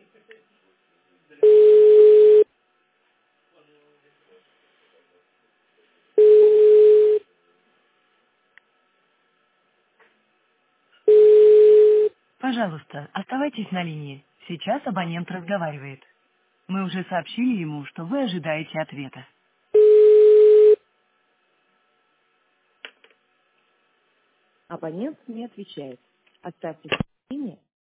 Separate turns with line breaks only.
Пожалуйста, оставайтесь на линии. Сейчас абонент разговаривает. Мы уже сообщили ему, что вы ожидаете ответа. Абонент не отвечает. Оставьте сообщение